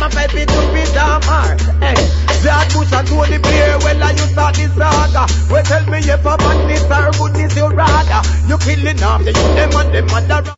can't fight it to be damar. Hey, George Bush and Tony Blair, well, I you start this saga. Well, tell me if a badness or goodness you rather. You killing off the youth, them and them mother.